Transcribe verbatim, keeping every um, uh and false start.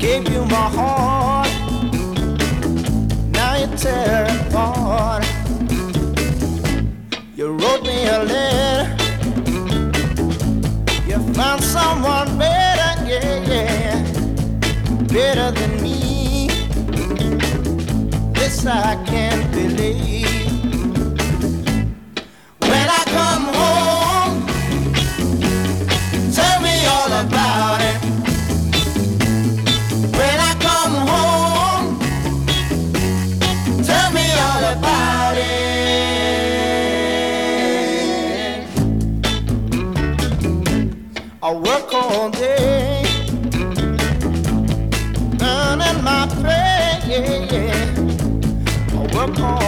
gave you my heart, now you tear it apart. You wrote me a letter, you found someone better, yeah, yeah, better than me. This I can't believe. When I come home, tell me all about it. When I come home, tell me all about it. I work all day, earning my pay, yeah, yeah. I work all